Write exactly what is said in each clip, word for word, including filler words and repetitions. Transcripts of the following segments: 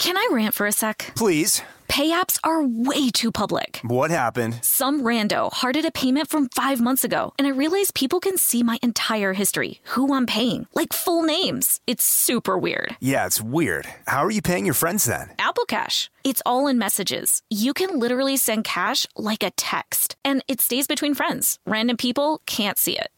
Can I rant for a sec? Please. Pay apps are way too public. What happened? Some rando hearted a payment from five months ago, and I realized people can see my entire history, who I'm paying, like full names. It's super weird. Yeah, it's weird. How are you paying your friends then? Apple Cash. It's all in messages. You can literally send cash like a text, and it stays between friends. Random people can't see it.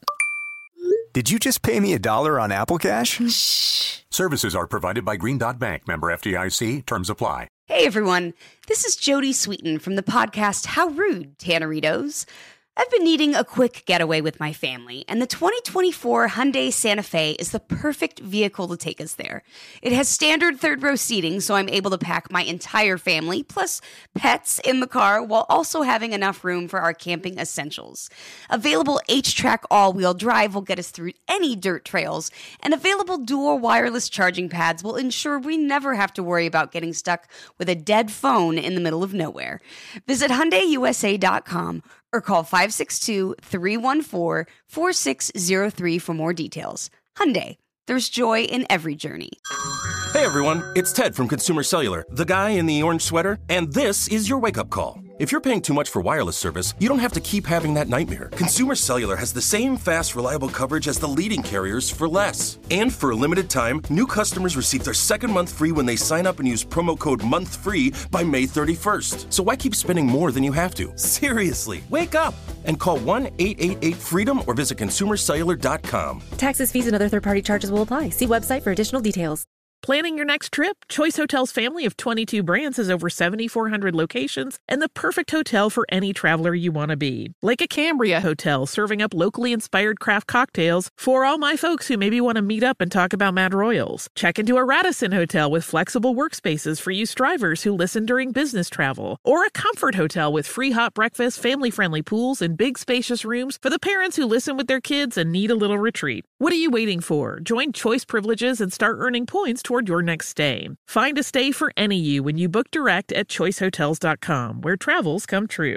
Did you just pay me a dollar on Apple Cash? Shh. Services are provided by Green Dot Bank. Member F D I C. Terms apply. Hey everyone, this is Jody Sweeten from the podcast How Rude, Tanneritos. I've been needing a quick getaway with my family, and the twenty twenty-four Hyundai Santa Fe is the perfect vehicle to take us there. It has standard third-row seating, so I'm able to pack my entire family, plus pets, in the car, while also having enough room for our camping essentials. Available H-Track all-wheel drive will get us through any dirt trails, and available dual wireless charging pads will ensure we never have to worry about getting stuck with a dead phone in the middle of nowhere. Visit Hyundai U S A dot com or call five six two, three one four, four six zero three for more details. Hyundai, there's joy in every journey. Hey everyone, it's Ted from Consumer Cellular, the guy in the orange sweater, and this is your wake-up call. If you're paying too much for wireless service, you don't have to keep having that nightmare. Consumer Cellular has the same fast, reliable coverage as the leading carriers for less. And for a limited time, new customers receive their second month free when they sign up and use promo code MONTHFREE by May thirty-first. So why keep spending more than you have to? Seriously, wake up and call one eight eight eight freedom or visit consumer cellular dot com. Taxes, fees, and other third-party charges will apply. See website for additional details. Planning your next trip? Choice Hotels family of twenty-two brands has over seven thousand four hundred locations and the perfect hotel for any traveler you want to be. Like a Cambria Hotel, serving up locally inspired craft cocktails for all my folks who maybe want to meet up and talk about Mad Royals. Check into a Radisson Hotel with flexible workspaces for you strivers who listen during business travel. Or a Comfort Hotel with free hot breakfast, family-friendly pools, and big spacious rooms for the parents who listen with their kids and need a little retreat. What are you waiting for? Join Choice Privileges and start earning points toward your next stay. Find a stay for any you when you book direct at choice hotels dot com, where travels come true.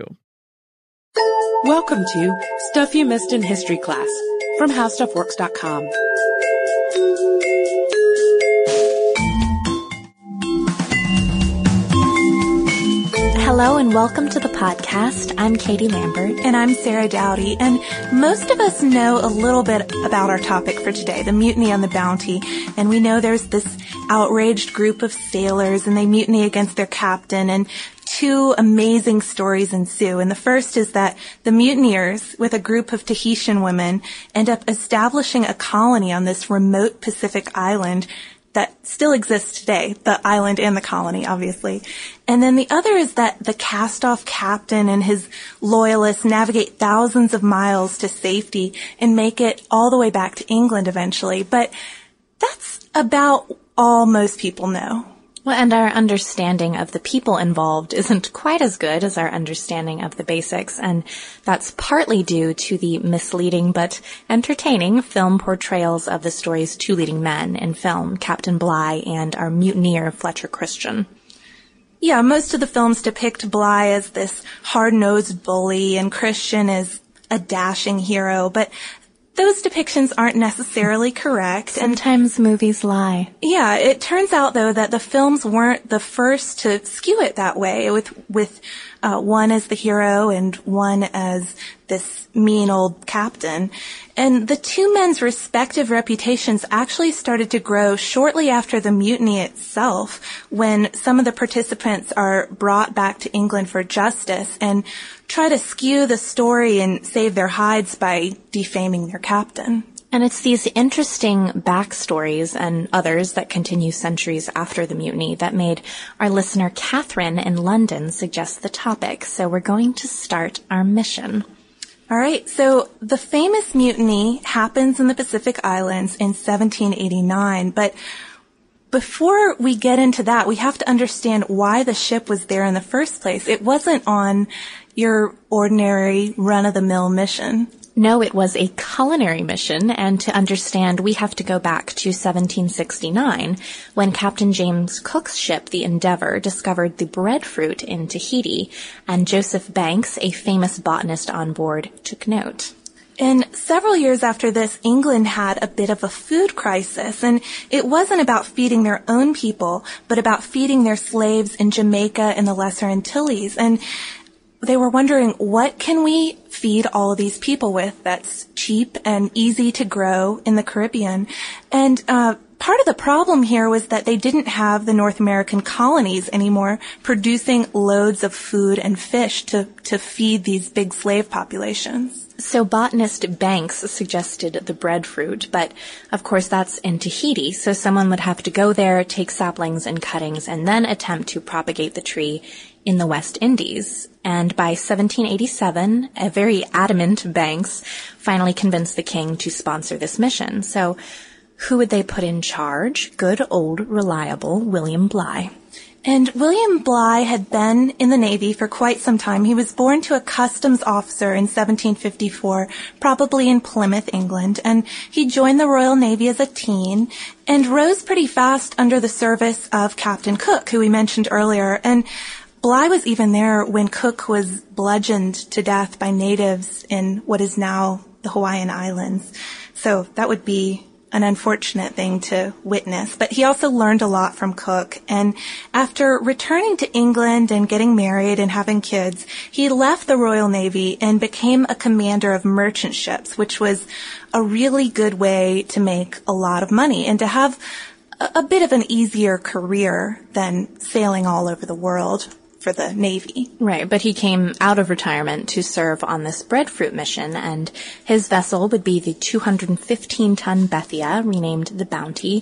Welcome to Stuff You Missed in History Class from how stuff works dot com. Hello and welcome to the podcast. I'm Katie Lambert. And I'm Sarah Dowdy. And most of us know a little bit about our topic for today, the mutiny on the Bounty. And we know there's this outraged group of sailors and they mutiny against their captain, and two amazing stories ensue. And the first is that the mutineers, with a group of Tahitian women, end up establishing a colony on this remote Pacific island that still exists today, the island and the colony, obviously. And then the other is that the cast-off captain and his loyalists navigate thousands of miles to safety and make it all the way back to England eventually. But that's about all most people know. Well, and our understanding of the people involved isn't quite as good as our understanding of the basics, and that's partly due to the misleading but entertaining film portrayals of the story's two leading men in film, Captain Bligh and our mutineer, Fletcher Christian. Yeah, most of the films depict Bligh as this hard-nosed bully and Christian as a dashing hero, but those depictions aren't necessarily correct. Sometimes and, movies lie. Yeah, it turns out, though, that the films weren't the first to skew it that way, with with uh, one as the hero and one as this mean old captain. And the two men's respective reputations actually started to grow shortly after the mutiny itself, when some of the participants are brought back to England for justice and try to skew the story and save their hides by defaming their captain. And it's these interesting backstories and others that continue centuries after the mutiny that made our listener Catherine in London suggest the topic. So we're going to start our mission. All right, so the famous mutiny happens in the Pacific Islands in seventeen eighty-nine, but before we get into that, we have to understand why the ship was there in the first place. It wasn't on your ordinary run-of-the-mill mission. No, it was a culinary mission, and to understand, we have to go back to seventeen sixty-nine, when Captain James Cook's ship, the Endeavour, discovered the breadfruit in Tahiti, and Joseph Banks, a famous botanist on board, took note. And several years after this, England had a bit of a food crisis, and it wasn't about feeding their own people, but about feeding their slaves in Jamaica and the Lesser Antilles. And they were wondering, what can we feed all of these people with that's cheap and easy to grow in the Caribbean? And uh part of the problem here was that they didn't have the North American colonies anymore producing loads of food and fish to, to feed these big slave populations. So botanist Banks suggested the breadfruit, but of course that's in Tahiti, so someone would have to go there, take saplings and cuttings, and then attempt to propagate the tree in the West Indies. And by seventeen eighty-seven, a very adamant Banks finally convinced the king to sponsor this mission. So who would they put in charge? Good old, reliable William Bligh. And William Bligh had been in the Navy for quite some time. He was born to a customs officer in seventeen fifty-four, probably in Plymouth, England, and he joined the Royal Navy as a teen and rose pretty fast under the service of Captain Cook, who we mentioned earlier. And Bligh was even there when Cook was bludgeoned to death by natives in what is now the Hawaiian Islands. So that would be an unfortunate thing to witness. But he also learned a lot from Cook. And after returning to England and getting married and having kids, he left the Royal Navy and became a commander of merchant ships, which was a really good way to make a lot of money and to have a, a bit of an easier career than sailing all over the world for the Navy. Right, but he came out of retirement to serve on this breadfruit mission, and his vessel would be the two hundred fifteen ton Bethia, renamed the Bounty.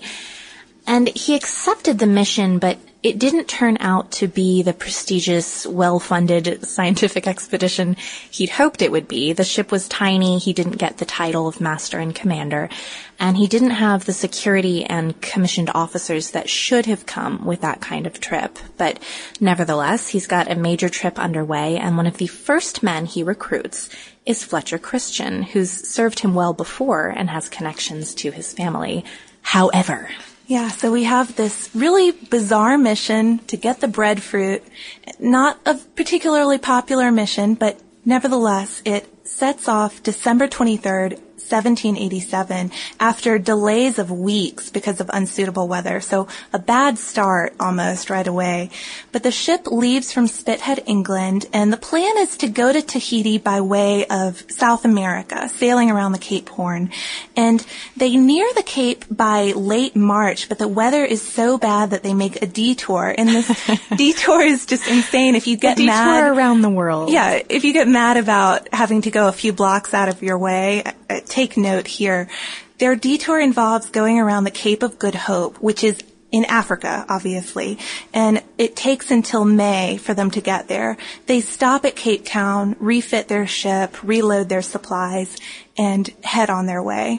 And he accepted the mission, but it didn't turn out to be the prestigious, well-funded scientific expedition he'd hoped it would be. The ship was tiny, he didn't get the title of master and commander, and he didn't have the security and commissioned officers that should have come with that kind of trip. But nevertheless, he's got a major trip underway, and one of the first men he recruits is Fletcher Christian, who's served him well before and has connections to his family. However, Yeah, so we have this really bizarre mission to get the breadfruit. Not a particularly popular mission, but nevertheless, it sets off December twenty-third, seventeen eighty-seven, after delays of weeks because of unsuitable weather. So a bad start almost right away. But the ship leaves from Spithead, England, and the plan is to go to Tahiti by way of South America, sailing around the Cape Horn. And they near the Cape by late March, but the weather is so bad that they make a detour. And this detour is just insane. If you get a detour mad around the world. Yeah, if you get mad about having to go a few blocks out of your way, take note here. Their detour involves going around the Cape of Good Hope, which is in Africa, obviously, and it takes until May for them to get there. They stop at Cape Town, refit their ship, reload their supplies, and head on their way.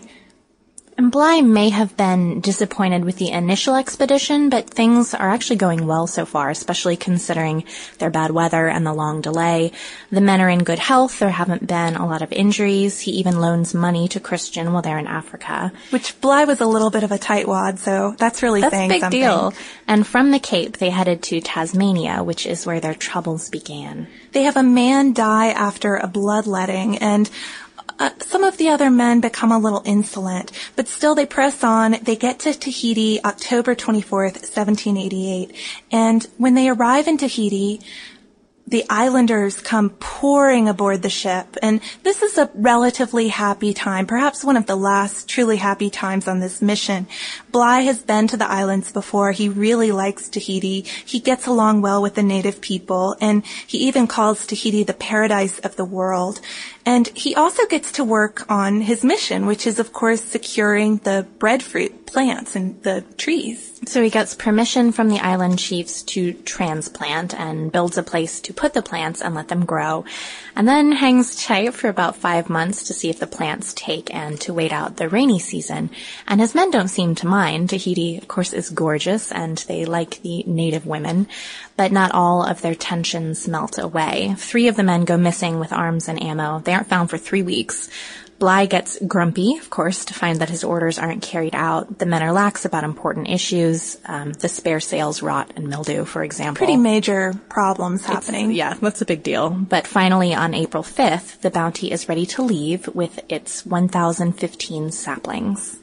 And Bligh may have been disappointed with the initial expedition, but things are actually going well so far, especially considering their bad weather and the long delay. The men are in good health. There haven't been a lot of injuries. He even loans money to Christian while they're in Africa. Which Bligh was a little bit of a tightwad, so that's really that's saying big something. Deal. And from the Cape, they headed to Tasmania, which is where their troubles began. They have a man die after a bloodletting, and Uh, some of the other men become a little insolent, but still they press on. They get to Tahiti October twenty-fourth, seventeen eighty-eight. And when they arrive in Tahiti, the islanders come pouring aboard the ship. And this is a relatively happy time, perhaps one of the last truly happy times on this mission. Bligh has been to the islands before. He really likes Tahiti. He gets along well with the native people, and he even calls Tahiti the paradise of the world. And he also gets to work on his mission, which is, of course, securing the breadfruit plants and the trees. So he gets permission from the island chiefs to transplant and builds a place to put the plants and let them grow, and then hangs tight for about five months to see if the plants take and to wait out the rainy season. And his men don't seem to mind. Tahiti, of course, is gorgeous, and they like the native women, but not all of their tensions melt away. Three of the men go missing with arms and ammo. They aren't found for three weeks. Bligh gets grumpy, of course, to find that his orders aren't carried out. The men are lax about important issues. Um, the spare sails rot and mildew, for example. Pretty major problems happening. It's, yeah, that's a big deal. But finally, on April fifth, the Bounty is ready to leave with its one thousand fifteen saplings.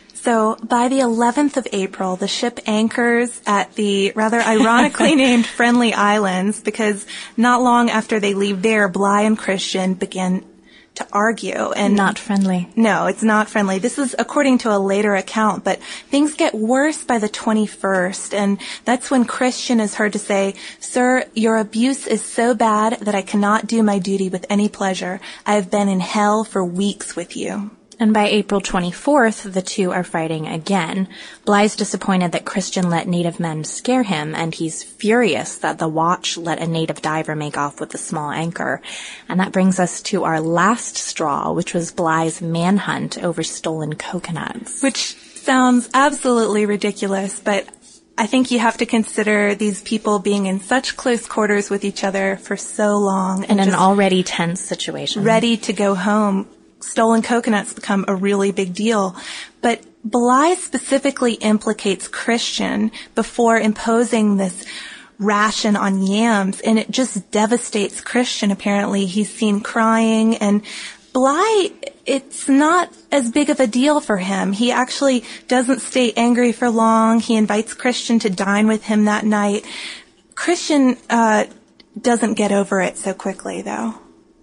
So by the eleventh of April, the ship anchors at the rather ironically named Friendly Islands, because not long after they leave there, Bligh and Christian begin to argue. And not friendly. No, it's not friendly. This is according to a later account, but things get worse by the twenty-first, and that's when Christian is heard to say, "Sir, your abuse is so bad that I cannot do my duty with any pleasure. I have been in hell for weeks with you." And by April twenty-fourth, the two are fighting again. Bligh's disappointed that Christian let native men scare him, and he's furious that the watch let a native diver make off with a small anchor. And that brings us to our last straw, which was Bligh's manhunt over stolen coconuts. Which sounds absolutely ridiculous, but I think you have to consider these people being in such close quarters with each other for so long. In an already tense situation. Ready to go home. Stolen coconuts become a really big deal. But Bligh specifically implicates Christian before imposing this ration on yams, and it just devastates Christian, apparently. He's seen crying, and Bligh, it's not as big of a deal for him. He actually doesn't stay angry for long. He invites Christian to dine with him that night. Christian uh doesn't get over it so quickly, though.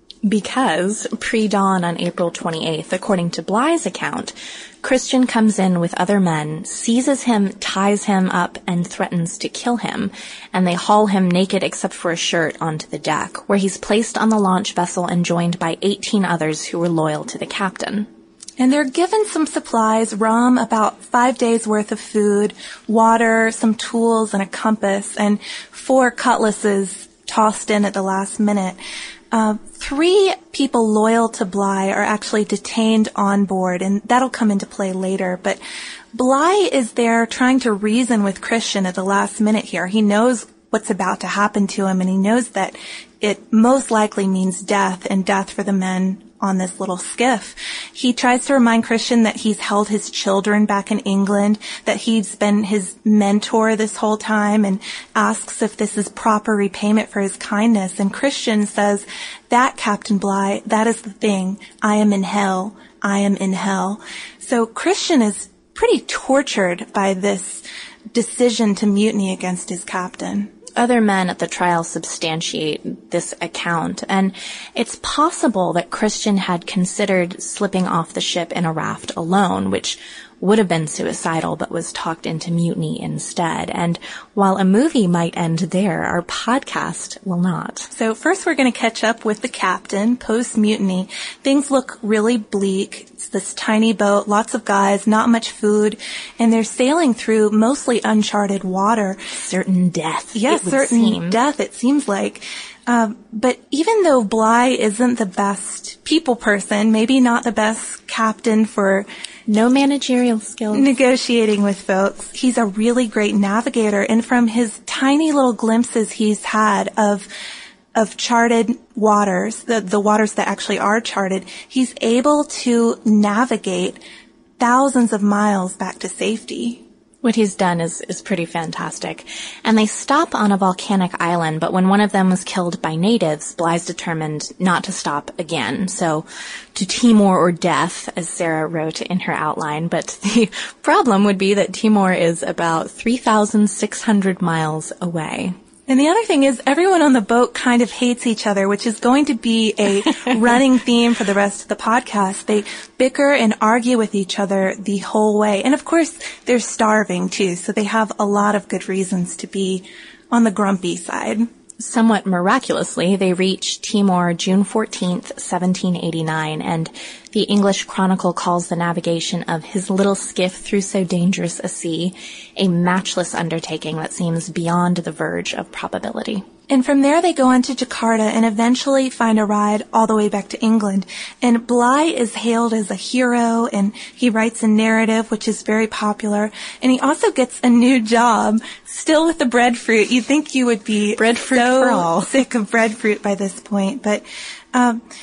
Because pre-dawn on April twenty-eighth, according to Bligh's account, Christian comes in with other men, seizes him, ties him up, and threatens to kill him, and they haul him naked except for a shirt onto the deck, where he's placed on the launch vessel and joined by eighteen others who were loyal to the captain. And they're given some supplies, rum, about five days worth of food, water, some tools, and a compass, and four cutlasses tossed in at the last minute. Uh, three people loyal to Bligh are actually detained on board, and that'll come into play later. But Bligh is there trying to reason with Christian at the last minute here. He knows what's about to happen to him, and he knows that it most likely means death, and death for the men on this little skiff. He tries to remind Christian that he's held his children back in England, that he's been his mentor this whole time, and asks if this is proper repayment for his kindness. And Christian says, "That, Captain Bligh, that is the thing. I am in hell. I am in hell." So Christian is pretty tortured by this decision to mutiny against his captain. Other men at the trial substantiate this account, and it's possible that Christian had considered slipping off the ship in a raft alone, which would have been suicidal but was talked into mutiny instead. And while a movie might end there, our podcast will not. So first we're going to catch up with the captain post-mutiny. Things look really bleak. It's this tiny boat, lots of guys, not much food, and they're sailing through mostly uncharted water. Certain death. Yes, certain seem. death, it seems like. Um, but even though Bligh isn't the best people person, maybe not the best captain for no managerial skills negotiating with folks, he's a really great navigator. And from his tiny little glimpses he's had of of charted waters, the, the waters that actually are charted, he's able to navigate thousands of miles back to safety. What he's done is, is pretty fantastic. And they stop on a volcanic island, but when one of them was killed by natives, Bligh's determined not to stop again. So, to Timor or death, as Sarah wrote in her outline. But the problem would be that Timor is about three thousand six hundred miles away. And the other thing is everyone on the boat kind of hates each other, which is going to be a running theme for the rest of the podcast. They bicker and argue with each other the whole way. And of course, they're starving too, so they have a lot of good reasons to be on the grumpy side. Somewhat miraculously, they reach Timor June fourteenth, seventeen eighty-nine, and the English Chronicle calls the navigation of his little skiff through so dangerous a sea a matchless undertaking that seems beyond the verge of probability. And from there they go on to Jakarta and eventually find a ride all the way back to England. And Bligh is hailed as a hero, and he writes a narrative which is very popular. And he also gets a new job, still with the breadfruit. You'd think you would be breadfruit so for all. sick of breadfruit by this point. But um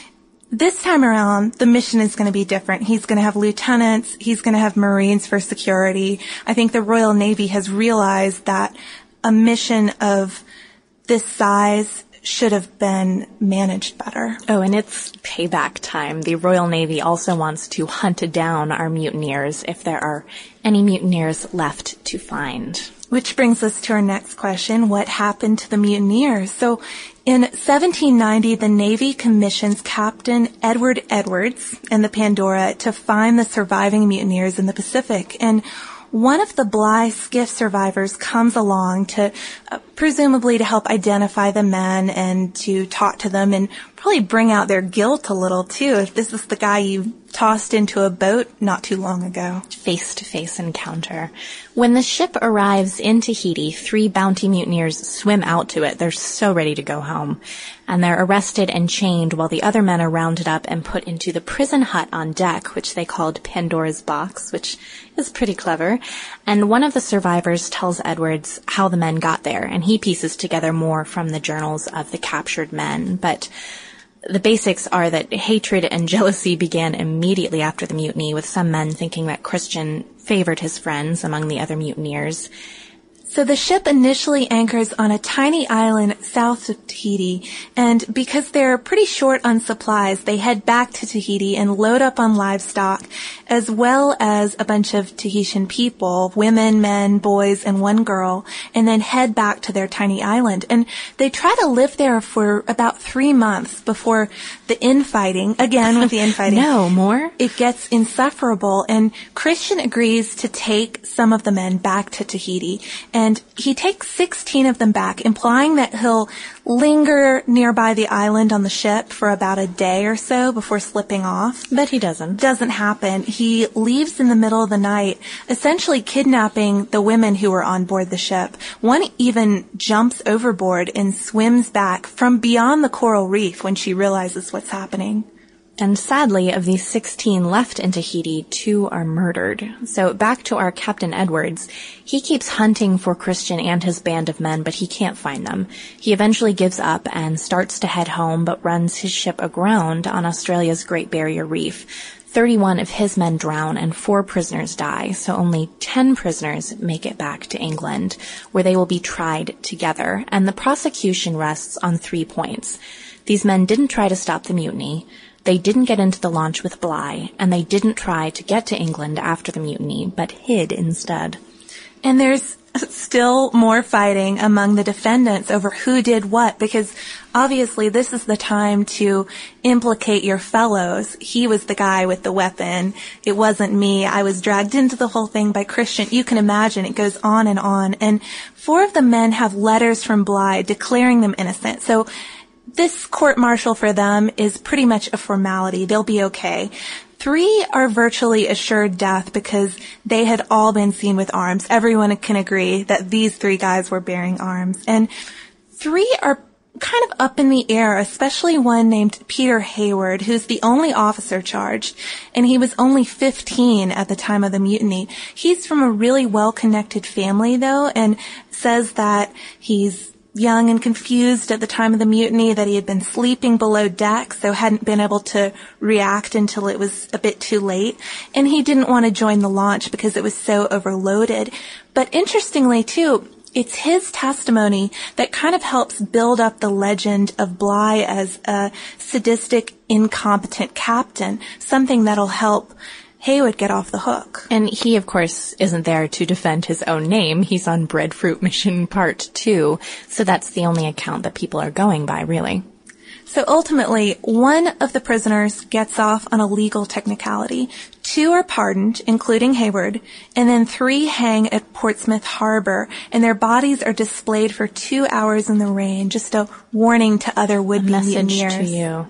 This time around, the mission is going to be different. He's going to have lieutenants. He's going to have Marines for security. I think the Royal Navy has realized that a mission of this size should have been managed better. Oh, and it's payback time. The Royal Navy also wants to hunt down our mutineers if there are any mutineers left to find. Which brings us to our next question. What happened to the mutineers? So in seventeen ninety, the Navy commissions Captain Edward Edwards and the Pandora to find the surviving mutineers in the Pacific. And one of the Bligh skiff survivors comes along to, uh, presumably to help identify the men and to talk to them and probably bring out their guilt a little too, if this is the guy you tossed into a boat not too long ago. Face-to-face encounter. When the ship arrives in Tahiti, three bounty mutineers swim out to it. They're so ready to go home. And they're arrested and chained while the other men are rounded up and put into the prison hut on deck, which they called Pandora's Box, which is pretty clever. And one of the survivors tells Edwards how the men got there, and he pieces together more from the journals of the captured men. But the basics are that hatred and jealousy began immediately after the mutiny, with some men thinking that Christian favored his friends among the other mutineers. So the ship initially anchors on a tiny island south of Tahiti, and because they're pretty short on supplies, they head back to Tahiti and load up on livestock, as well as a bunch of Tahitian people, women, men, boys, and one girl, and then head back to their tiny island. And they try to live there for about three months before the infighting, again with the infighting. No, more? It gets insufferable, and Christian agrees to take some of the men back to Tahiti. And he takes sixteen of them back, implying that he'll linger nearby the island on the ship for about a day or so before slipping off. But he doesn't. Doesn't happen. He leaves in the middle of the night, essentially kidnapping the women who were on board the ship. One even jumps overboard and swims back from beyond the coral reef when she realizes what's happening. And sadly, of these sixteen left in Tahiti, two are murdered. So back to our Captain Edwards. He keeps hunting for Christian and his band of men, but he can't find them. He eventually gives up and starts to head home, but runs his ship aground on Australia's Great Barrier Reef. thirty-one of his men drown and four prisoners die, so only ten prisoners make it back to England, where they will be tried together. And the prosecution rests on three points. These men didn't try to stop the mutiny. They didn't get into the launch with Bligh, and they didn't try to get to England after the mutiny, but hid instead. And there's still more fighting among the defendants over who did what, because obviously this is the time to implicate your fellows. He was the guy with the weapon. It wasn't me. I was dragged into the whole thing by Christian. You can imagine it goes on and on. And four of the men have letters from Bligh declaring them innocent. So this court-martial for them is pretty much a formality. They'll be okay. Three are virtually assured death because they had all been seen with arms. Everyone can agree that these three guys were bearing arms. And three are kind of up in the air, especially one named Peter Hayward, who's the only officer charged. And he was only fifteen at the time of the mutiny. He's from a really well-connected family, though, and says that he's young and confused at the time of the mutiny, that he had been sleeping below deck, so hadn't been able to react until it was a bit too late. And he didn't want to join the launch because it was so overloaded. But interestingly, too, it's his testimony that kind of helps build up the legend of Bligh as a sadistic, incompetent captain, something that'll help Hayward get off the hook. And he, of course, isn't there to defend his own name. He's on Breadfruit Mission Part two, so that's the only account that people are going by, really. So ultimately, one of the prisoners gets off on a legal technicality. Two are pardoned, including Hayward, and then three hang at Portsmouth Harbor, and their bodies are displayed for two hours in the rain, just a warning to other would-be mutineers. Message to you.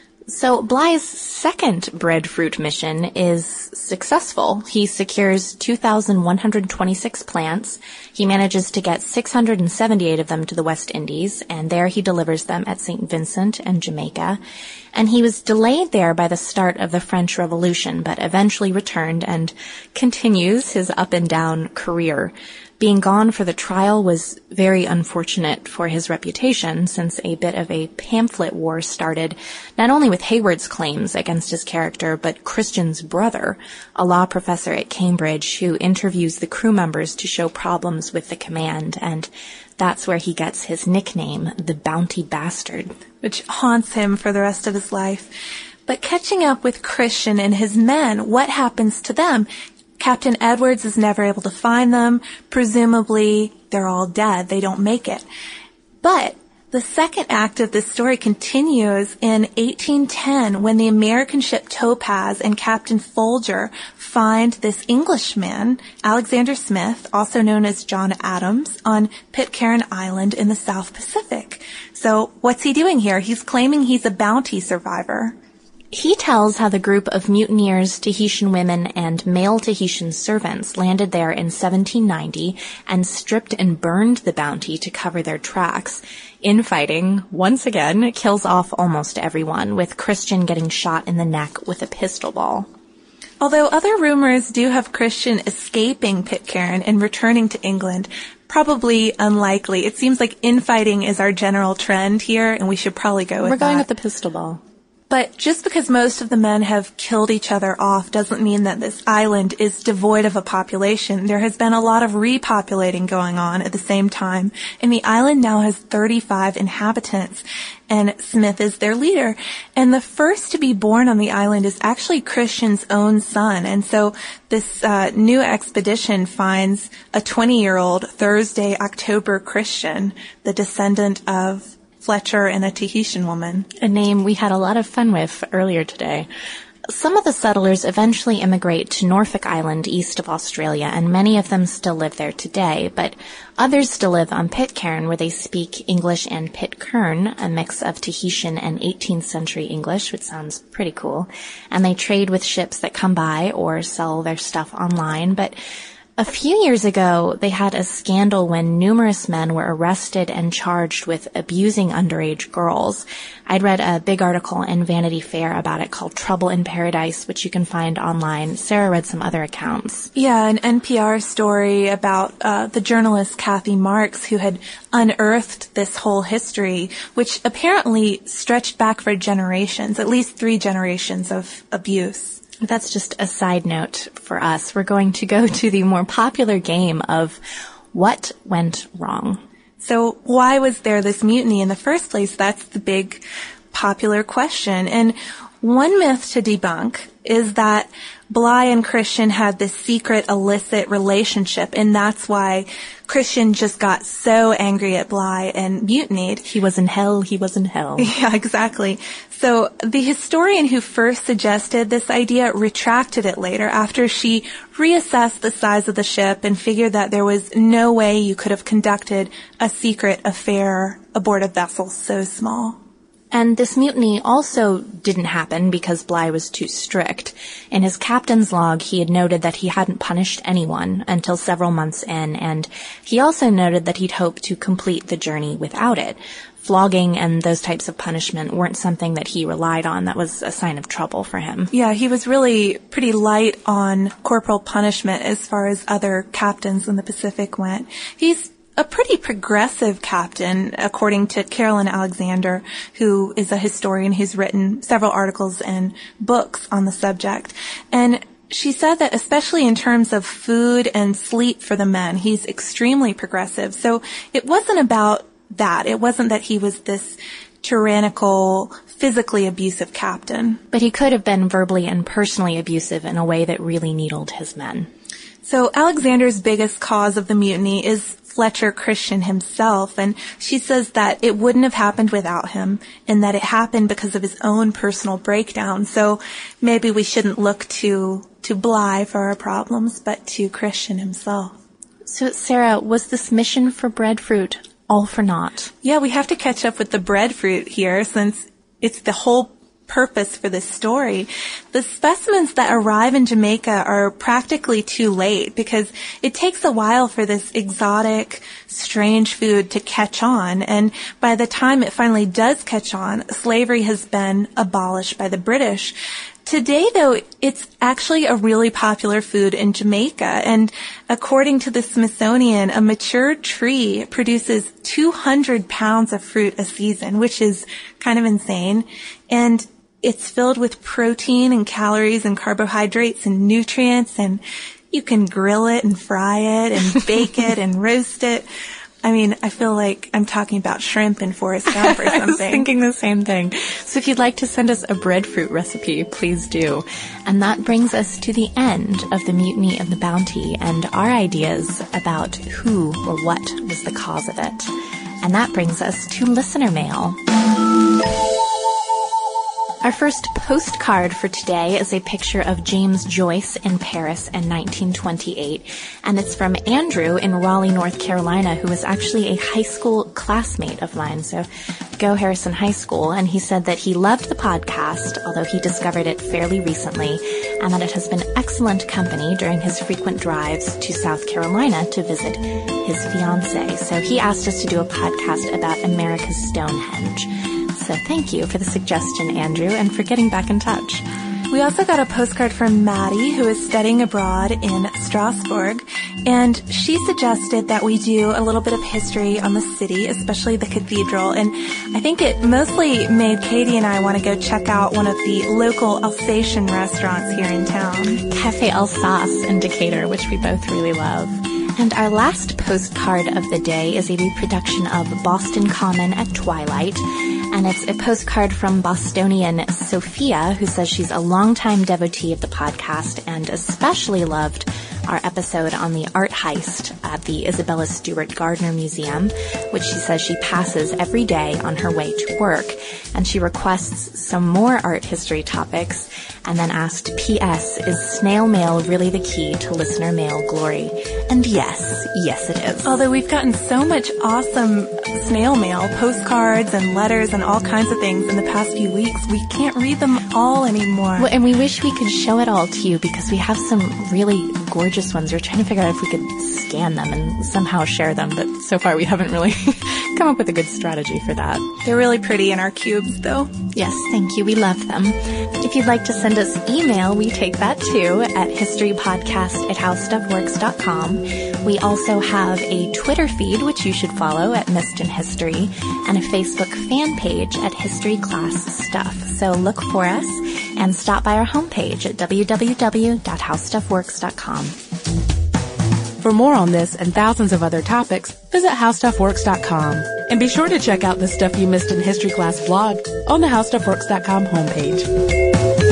So Bligh's second breadfruit mission is successful. He secures two thousand one hundred twenty-six plants. He manages to get six hundred seventy-eight of them to the West Indies, and there he delivers them at Saint Vincent and Jamaica. And he was delayed there by the start of the French Revolution, but eventually returned and continues his up and down career. Being gone for the trial was very unfortunate for his reputation, since a bit of a pamphlet war started not only with Hayward's claims against his character, but Christian's brother, a law professor at Cambridge who interviews the crew members to show problems with the command, and that's where he gets his nickname, the Bounty Bastard. Which haunts him for the rest of his life. But catching up with Christian and his men, what happens to them? Captain Edwards is never able to find them. Presumably, they're all dead. They don't make it. But the second act of this story continues in eighteen ten when the American ship Topaz and Captain Folger find this Englishman, Alexander Smith, also known as John Adams, on Pitcairn Island in the South Pacific. So what's he doing here? He's claiming he's a bounty survivor. He tells how the group of mutineers, Tahitian women, and male Tahitian servants landed there in seventeen ninety and stripped and burned the Bounty to cover their tracks. Infighting, once again, kills off almost everyone, with Christian getting shot in the neck with a pistol ball. Although other rumors do have Christian escaping Pitcairn and returning to England, probably unlikely. It seems like infighting is our general trend here, and we should probably go with that. We're going with the pistol ball. But just because most of the men have killed each other off doesn't mean that this island is devoid of a population. There has been a lot of repopulating going on at the same time, and the island now has thirty-five inhabitants, and Smith is their leader. And the first to be born on the island is actually Christian's own son. And so this uh, new expedition finds a twenty-year-old Thursday October Christian, the descendant of Fletcher and a Tahitian woman. A name we had a lot of fun with earlier today. Some of the settlers eventually immigrate to Norfolk Island east of Australia, and many of them still live there today, but others still live on Pitcairn, where they speak English and Pitcairn, a mix of Tahitian and eighteenth century English, which sounds pretty cool, and they trade with ships that come by or sell their stuff online. But a few years ago, they had a scandal when numerous men were arrested and charged with abusing underage girls. I'd read a big article in Vanity Fair about it called Trouble in Paradise, which you can find online. Sarah read some other accounts. Yeah, an N P R story about uh, the journalist Kathy Marks, who had unearthed this whole history, which apparently stretched back for generations, at least three generations of abuse. That's just a side note for us. We're going to go to the more popular game of what went wrong. So why was there this mutiny in the first place? That's the big popular question. And one myth to debunk is that Bligh and Christian had this secret illicit relationship, and that's why Christian just got so angry at Bligh and mutinied. He was in hell, he was in hell. Yeah, exactly. So the historian who first suggested this idea retracted it later after she reassessed the size of the ship and figured that there was no way you could have conducted a secret affair aboard a vessel so small. And this mutiny also didn't happen because Bligh was too strict. In his captain's log, he had noted that he hadn't punished anyone until several months in, and he also noted that he'd hoped to complete the journey without it. Flogging and those types of punishment weren't something that he relied on. That was a sign of trouble for him. Yeah, he was really pretty light on corporal punishment as far as other captains in the Pacific went. He's a pretty progressive captain, according to Carolyn Alexander, who is a historian who's written several articles and books on the subject. And she said that especially in terms of food and sleep for the men, he's extremely progressive. So it wasn't about that. It wasn't that he was this tyrannical, physically abusive captain. But he could have been verbally and personally abusive in a way that really needled his men. So Alexander's biggest cause of the mutiny is Fletcher Christian himself, and she says that it wouldn't have happened without him, and that it happened because of his own personal breakdown. So maybe we shouldn't look to to Bligh for our problems, but to Christian himself. So, Sarah, was this mission for breadfruit all for naught? Yeah, we have to catch up with the breadfruit here, since it's the whole purpose for this story. The specimens that arrive in Jamaica are practically too late because it takes a while for this exotic, strange food to catch on, and by the time it finally does catch on, slavery has been abolished by the British. Today, though, it's actually a really popular food in Jamaica. And according to the Smithsonian, a mature tree produces two hundred pounds of fruit a season, which is kind of insane. And it's filled with protein and calories and carbohydrates and nutrients. And you can grill it and fry it and bake it and roast it. I mean, I feel like I'm talking about shrimp in Forrest Gump or something. I was thinking the same thing. So if you'd like to send us a breadfruit recipe, please do. And that brings us to the end of the Mutiny of the Bounty and our ideas about who or what was the cause of it. And that brings us to listener mail. Our first postcard for today is a picture of James Joyce in Paris in nineteen twenty-eight, and it's from Andrew in Raleigh, North Carolina, who was actually a high school classmate of mine, so go Harrison High School, and he said that he loved the podcast, although he discovered it fairly recently, and that it has been excellent company during his frequent drives to South Carolina to visit his fiancée. So he asked us to do a podcast about America's Stonehenge. So thank you for the suggestion, Andrew, and for getting back in touch. We also got a postcard from Maddie, who is studying abroad in Strasbourg, and she suggested that we do a little bit of history on the city, especially the cathedral, and I think it mostly made Katie and I want to go check out one of the local Alsatian restaurants here in town. Café Alsace in Decatur, which we both really love. And our last postcard of the day is a reproduction of Boston Common at Twilight. And it's a postcard from Bostonian Sophia, who says she's a longtime devotee of the podcast and especially loved our episode on the art heist at the Isabella Stewart Gardner Museum, which she says she passes every day on her way to work. And she requests some more art history topics and then asked, P S, is snail mail really the key to listener mail glory? And yes, yes it is. Although we've gotten so much awesome snail mail, postcards and letters and all kinds of things in the past few weeks, we can't read them all anymore. Well, and we wish we could show it all to you because we have some really gorgeous ones. We're trying to figure out if we could scan them and somehow share them, but so far we haven't really come up with a good strategy for that. They're really pretty in our cubes, though. Yes, thank you. We love them. If you'd like to send us email, we take that too at historypodcast at howstuffworks dot com. We also have a Twitter feed, which you should follow at Missed in History, and a Facebook fan page at History Class Stuff. So look for us and stop by our homepage at w w w dot howstuffworks dot com. For more on this and thousands of other topics, visit how stuff works dot com. And be sure to check out the Stuff You Missed in History Class blog on the how stuff works dot com homepage.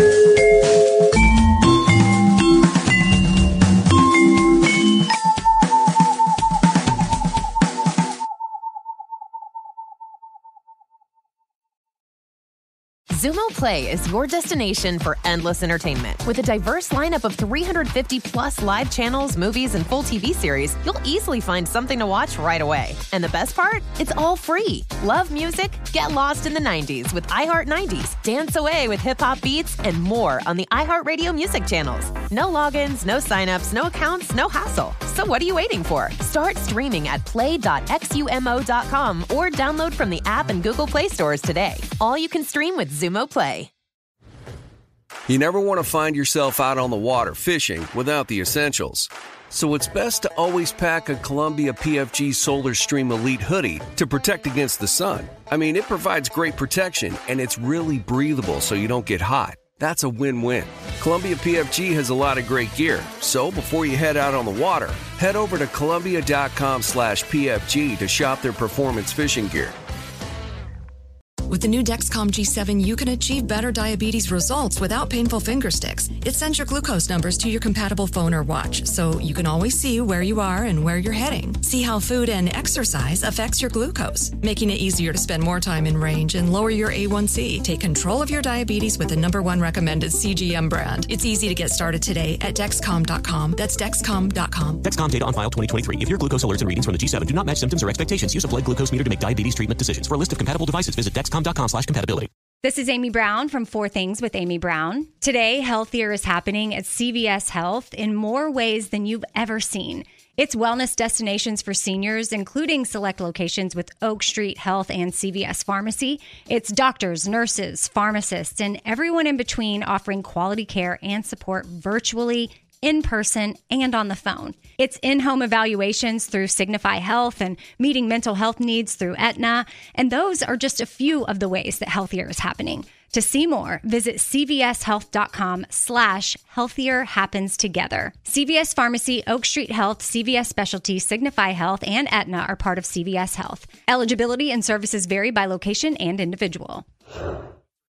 Xumo Play is your destination for endless entertainment. With a diverse lineup of three hundred fifty plus live channels, movies, and full T V series, you'll easily find something to watch right away. And the best part? It's all free. Love music? Get lost in the nineties with iHeart nineties. Dance away with hip-hop beats and more on the iHeartRadio music channels. No logins, no signups, no accounts, no hassle. So what are you waiting for? Start streaming at play dot xumo dot com or download from the app and Google Play stores today. All you can stream with Xumo Play. You never want to find yourself out on the water fishing without the essentials. So it's best to always pack a Columbia P F G Solar Stream Elite hoodie to protect against the sun. I mean, it provides great protection and it's really breathable so you don't get hot. That's a win-win. Columbia P F G has a lot of great gear. So before you head out on the water, head over to Columbia dot com slash P F G to shop their performance fishing gear. With the new Dexcom G seven, you can achieve better diabetes results without painful finger sticks. It sends your glucose numbers to your compatible phone or watch, so you can always see where you are and where you're heading. See how food and exercise affects your glucose, making it easier to spend more time in range and lower your A one C. Take control of your diabetes with the number one recommended C G M brand. It's easy to get started today at Dexcom dot com. That's Dexcom dot com. Dexcom data on file twenty twenty-three. If your glucose alerts and readings from the G seven do not match symptoms or expectations, use a blood glucose meter to make diabetes treatment decisions. For a list of compatible devices, visit Dexcom dot com slash compatibility. This is Amy Brown from Four Things with Amy Brown. Today, healthier is happening at C V S Health in more ways than you've ever seen. It's wellness destinations for seniors, including select locations with Oak Street Health and C V S Pharmacy. It's doctors, nurses, pharmacists, and everyone in between offering quality care and support virtually, in person, and on the phone. It's in-home evaluations through Signify Health and meeting mental health needs through Aetna. And those are just a few of the ways that Healthier is happening. To see more, visit cvshealth.com slash healthier happens together. C V S Pharmacy, Oak Street Health, C V S Specialty, Signify Health, and Aetna are part of C V S Health. Eligibility and services vary by location and individual.